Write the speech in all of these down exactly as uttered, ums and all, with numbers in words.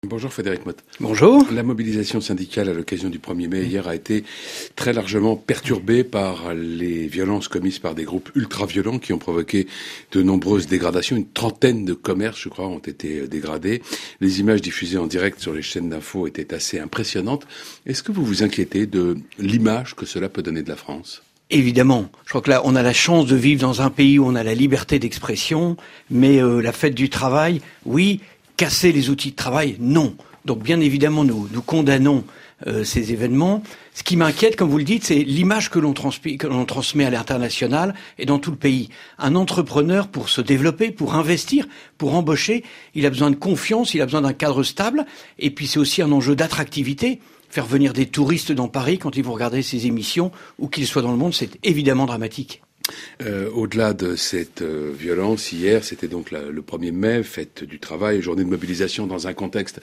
Bonjour Frédéric Motte. Bonjour. La mobilisation syndicale à l'occasion du premier mai hier a été très largement perturbée par les violences commises par des groupes ultra-violents qui ont provoqué de nombreuses dégradations. Une trentaine de commerces, je crois, ont été dégradés. Les images diffusées en direct sur les chaînes d'infos étaient assez impressionnantes. Est-ce que vous vous inquiétez de l'image que cela peut donner de la France ? Évidemment. Je crois que là, on a la chance de vivre dans un pays où on a la liberté d'expression, mais euh, la fête du travail, oui. Casser les outils de travail, non. Donc bien évidemment, nous, nous condamnons euh, ces événements. Ce qui m'inquiète, comme vous le dites, c'est l'image que l'on, transpi- que l'on transmet à l'international et dans tout le pays. Un entrepreneur, pour se développer, pour investir, pour embaucher, il a besoin de confiance, il a besoin d'un cadre stable. Et puis c'est aussi un enjeu d'attractivité. Faire venir des touristes dans Paris quand ils vont regarder ces émissions, où qu'ils soient dans le monde, c'est évidemment dramatique. Euh, au-delà de cette euh, violence, hier, c'était donc la, le premier mai, fête du travail, journée de mobilisation dans un contexte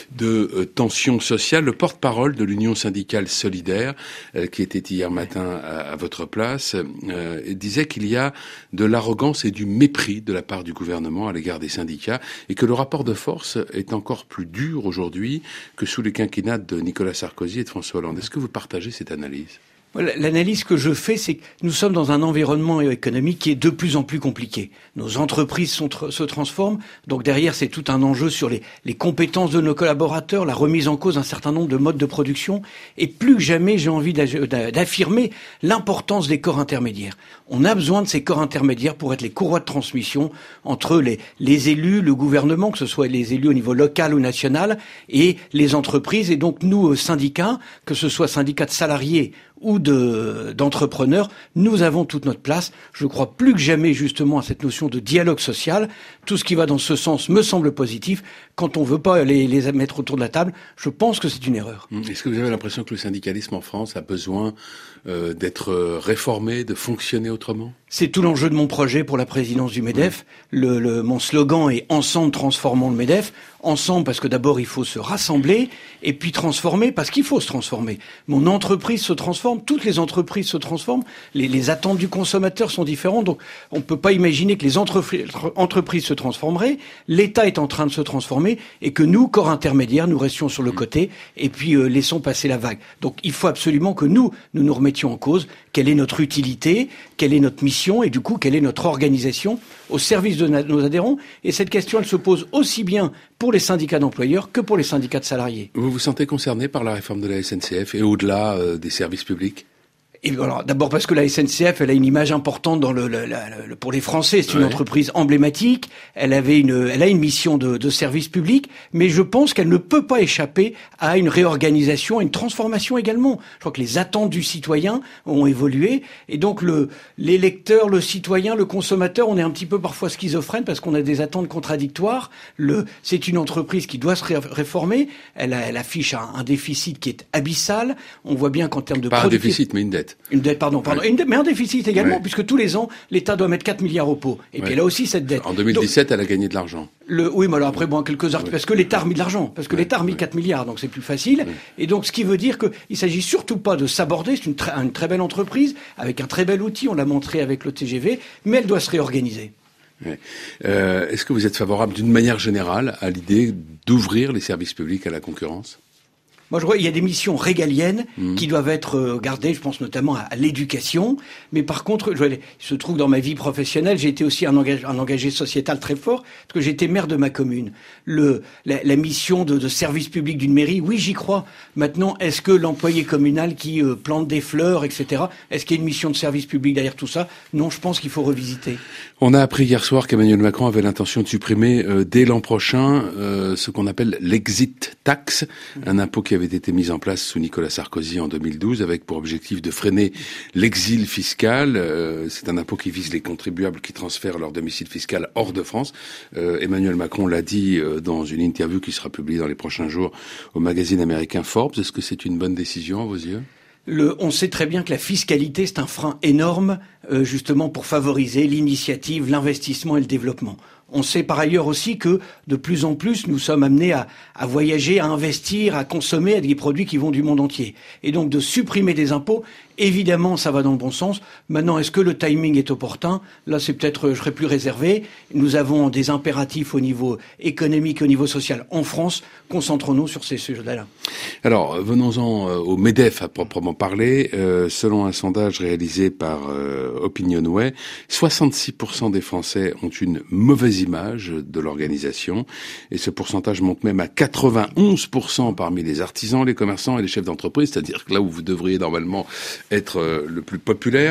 de euh, tension sociale. Le porte-parole de l'Union syndicale solidaire, euh, qui était hier matin à, à votre place, euh, disait qu'il y a de l'arrogance et du mépris de la part du gouvernement à l'égard des syndicats et que le rapport de force est encore plus dur aujourd'hui que sous les quinquennats de Nicolas Sarkozy et de François Hollande. Est-ce que vous partagez cette analyse ? L'analyse que je fais, c'est que nous sommes dans un environnement économique qui est de plus en plus compliqué. Nos entreprises sont, se transforment, donc derrière c'est tout un enjeu sur les, les compétences de nos collaborateurs, la remise en cause d'un certain nombre de modes de production, et plus que jamais j'ai envie d'affirmer l'importance des corps intermédiaires. On a besoin de ces corps intermédiaires pour être les courroies de transmission entre les, les élus, le gouvernement, que ce soit les élus au niveau local ou national, et les entreprises, et donc nous, syndicats, que ce soit syndicats de salariés ou de, d'entrepreneurs, nous avons toute notre place. Je crois plus que jamais justement à cette notion de dialogue social. Tout ce qui va dans ce sens me semble positif. Quand on veut pas les, les mettre autour de la table, je pense que c'est une erreur. Est-ce que vous avez l'impression que le syndicalisme en France a besoin euh, d'être réformé, de fonctionner autrement ? C'est tout l'enjeu de mon projet pour la présidence du MEDEF. Oui. Le, le, mon slogan est « Ensemble, transformons le MEDEF ». Ensemble, parce que d'abord, il faut se rassembler, et puis transformer, parce qu'il faut se transformer. Mon entreprise se transforme, toutes les entreprises se transforment, les, les attentes du consommateur sont différentes, donc on ne peut pas imaginer que les entreprises, entreprises se transformeraient, l'État est en train de se transformer, et que nous, corps intermédiaires, nous restions sur le côté, et puis euh, laissons passer la vague. Donc il faut absolument que nous, nous nous remettions en cause, quelle est notre utilité, quelle est notre mission, et du coup, quelle est notre organisation au service de nos adhérents. Et cette question, elle se pose aussi bien pour les syndicats d'employeurs que pour les syndicats de salariés. Vous vous sentez concerné par la réforme de la S N C F et au-delà euh, des services publics ? Et alors, d'abord parce que la S N C F, elle a une image importante dans le, le, le, le pour les Français. C'est une ouais. entreprise emblématique. Elle avait une, elle a une mission de, de service public, mais je pense qu'elle ne peut pas échapper à une réorganisation, à une transformation également. Je crois que les attentes du citoyen ont évolué, et donc le, l'électeur, le citoyen, le consommateur, on est un petit peu parfois schizophrène parce qu'on a des attentes contradictoires. Le, c'est une entreprise qui doit se réformer. Elle, a, elle affiche un, un déficit qui est abyssal. On voit bien qu'en termes de pas un déficit, mais une dette. Une dette, pardon, pardon. Ouais. Une dette, mais un déficit également, ouais. puisque tous les ans, l'État doit mettre quatre milliards au pot. Et ouais. puis elle a aussi cette dette. En deux mille dix-sept, donc, elle a gagné de l'argent. Le, oui, mais alors après, bon, quelques articles, ouais. parce que l'État a remis de l'argent, parce que ouais. l'État a remis ouais. quatre milliards, donc c'est plus facile. Ouais. Et donc, ce qui veut dire qu'il s'agit surtout pas de s'aborder, c'est une, très, une très belle entreprise, avec un très bel outil, on l'a montré avec le T G V, mais elle doit se réorganiser. Ouais. Euh, est-ce que vous êtes favorable d'une manière générale à l'idée d'ouvrir les services publics à la concurrence ? Moi, je vois, il y a des missions régaliennes mmh. qui doivent être gardées, je pense notamment à, à l'éducation. Mais par contre, je, il se trouve dans ma vie professionnelle, j'ai été aussi un engagé, un engagé sociétal très fort, parce que j'étais maire de ma commune. Le, la, la mission de, de service public d'une mairie, oui, j'y crois. Maintenant, est-ce que l'employé communal qui euh, plante des fleurs, et cetera, est-ce qu'il y a une mission de service public derrière tout ça ? Non, je pense qu'il faut revisiter. On a appris hier soir qu'Emmanuel Macron avait l'intention de supprimer euh, dès l'an prochain euh, ce qu'on appelle l'exit tax, mmh. un impôt qui avait été mis en place sous Nicolas Sarkozy en deux mille douze avec pour objectif de freiner l'exil fiscal. Euh, c'est un impôt qui vise les contribuables qui transfèrent leur domicile fiscal hors de France. Euh, Emmanuel Macron l'a dit euh, dans une interview qui sera publiée dans les prochains jours au magazine américain Forbes. Est-ce que c'est une bonne décision à vos yeux ? Le, on sait très bien que la fiscalité, c'est un frein énorme euh, justement pour favoriser l'initiative, l'investissement et le développement. On sait par ailleurs aussi que de plus en plus nous sommes amenés à, à voyager, à investir, à consommer des produits qui vont du monde entier. Et donc de supprimer des impôts, évidemment ça va dans le bon sens. Maintenant, est-ce que le timing est opportun? Là c'est peut-être, je serais plus réservé. Nous avons des impératifs au niveau économique, au niveau social en France. Concentrons-nous sur ces sujets-là. Alors venons-en au MEDEF à proprement parler. Euh, selon un sondage réalisé par euh, Opinionway, soixante-six pour cent des Français ont une mauvaise image de l'organisation et ce pourcentage monte même à quatre-vingt-onze pour cent parmi les artisans, les commerçants et les chefs d'entreprise, c'est-à-dire que là où vous devriez normalement être euh, le plus populaire.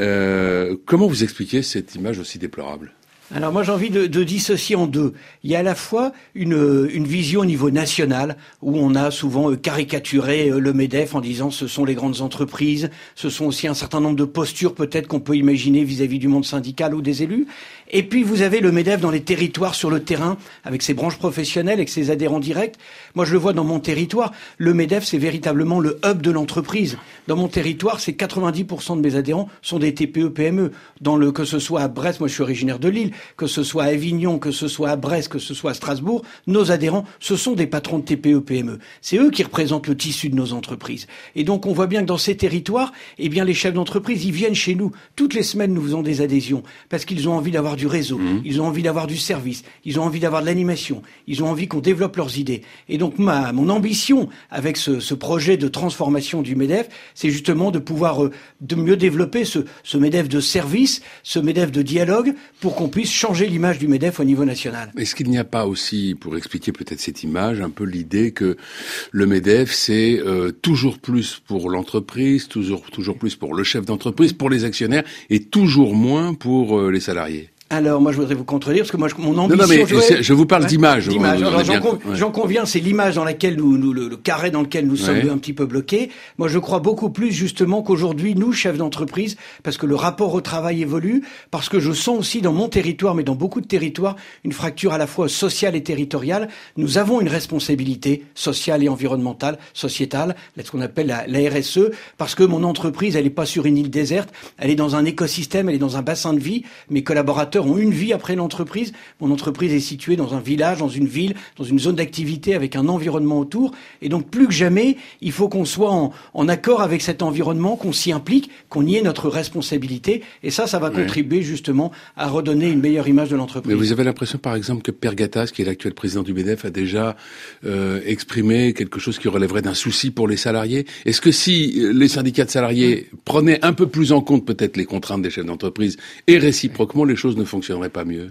Euh, comment vous expliquez cette image aussi déplorable ? Alors moi j'ai envie de, de dissocier en deux. Il y a à la fois une, une vision au niveau national où on a souvent caricaturé le MEDEF en disant ce sont les grandes entreprises, ce sont aussi un certain nombre de postures peut-être qu'on peut imaginer vis-à-vis du monde syndical ou des élus. Et puis vous avez le MEDEF dans les territoires, sur le terrain, avec ses branches professionnelles, avec ses adhérents directs. Moi je le vois dans mon territoire, le MEDEF c'est véritablement le hub de l'entreprise. Dans mon territoire, c'est quatre-vingt-dix pour cent de mes adhérents sont des T P E P M E. Dans le, que ce soit à Brest, moi je suis originaire de Lille, que ce soit à Avignon, que ce soit à Brest, que ce soit à Strasbourg, nos adhérents, ce sont des patrons de T P E P M E. C'est eux qui représentent le tissu de nos entreprises. Et donc on voit bien que dans ces territoires, eh bien les chefs d'entreprise, ils viennent chez nous. Toutes les semaines, nous faisons des adhésions parce qu'ils ont envie d'avoir du réseau, mmh. ils ont envie d'avoir du service, ils ont envie d'avoir de l'animation, ils ont envie qu'on développe leurs idées. Et donc ma mon ambition avec ce, ce projet de transformation du MEDEF, c'est justement de pouvoir euh, de mieux développer ce, ce MEDEF de service, ce MEDEF de dialogue, pour qu'on puisse changer l'image du MEDEF au niveau national. Est-ce qu'il n'y a pas aussi, pour expliquer peut-être cette image, un peu l'idée que le MEDEF, c'est euh, toujours plus pour l'entreprise, toujours, toujours plus pour le chef d'entreprise, pour les actionnaires, et toujours moins pour euh, les salariés? Alors, moi, je voudrais vous contredire, parce que moi, je, mon ambition... Non, non, mais je, je vous parle ouais, d'image. D'image. Alors, j'en, bien, con, ouais. j'en conviens, c'est l'image dans laquelle nous, nous le, le carré dans lequel nous sommes ouais. un petit peu bloqués. Moi, je crois beaucoup plus, justement, qu'aujourd'hui, nous, chefs d'entreprise, parce que le rapport au travail évolue, parce que je sens aussi dans mon territoire, mais dans beaucoup de territoires, une fracture à la fois sociale et territoriale. Nous avons une responsabilité sociale et environnementale, sociétale, ce qu'on appelle la, la R S E, parce que mon entreprise, elle n'est pas sur une île déserte, elle est dans un écosystème, elle est dans un bassin de vie. Mes collaborateurs ont une vie après l'entreprise. Mon entreprise est située dans un village, dans une ville, dans une zone d'activité avec un environnement autour. Et donc, plus que jamais, il faut qu'on soit en, en accord avec cet environnement, qu'on s'y implique, qu'on y ait notre responsabilité. Et ça, ça va ouais. contribuer justement à redonner une meilleure image de l'entreprise. Mais vous avez l'impression, par exemple, que Per Gattas, qui est l'actuel président du MEDEF, a déjà euh, exprimé quelque chose qui relèverait d'un souci pour les salariés? Est-ce que si les syndicats de salariés ouais. prenaient un peu plus en compte peut-être les contraintes des chefs d'entreprise et réciproquement, les choses ne fonctionneraient pas mieux?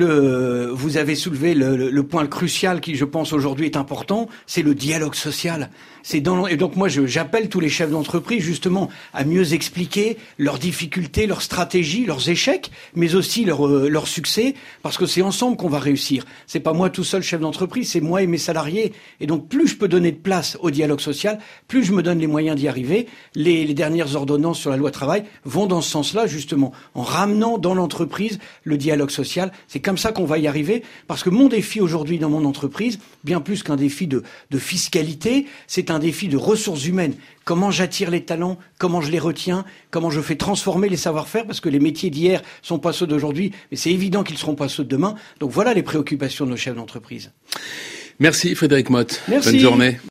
Le, vous avez soulevé le, le, le point crucial qui, je pense, aujourd'hui est important, c'est le dialogue social. C'est dans, et donc moi, je, j'appelle tous les chefs d'entreprise justement à mieux expliquer leurs difficultés, leurs stratégies, leurs échecs, mais aussi leurs leur succès, parce que c'est ensemble qu'on va réussir. C'est pas moi tout seul chef d'entreprise, c'est moi et mes salariés. Et donc plus je peux donner de place au dialogue social, plus je me donne les moyens d'y arriver. Les, les dernières ordonnances sur la loi travail vont dans ce sens-là, justement, en ramenant dans l'entreprise le dialogue social. C'est comme ça qu'on va y arriver, parce que mon défi aujourd'hui dans mon entreprise, bien plus qu'un défi de, de fiscalité, c'est un défi de ressources humaines. Comment j'attire les talents, comment je les retiens, comment je fais transformer les savoir-faire, parce que les métiers d'hier sont pas ceux d'aujourd'hui, mais c'est évident qu'ils seront pas ceux de demain. Donc voilà les préoccupations de nos chefs d'entreprise. Merci Frédéric Motte. Merci. Bonne journée.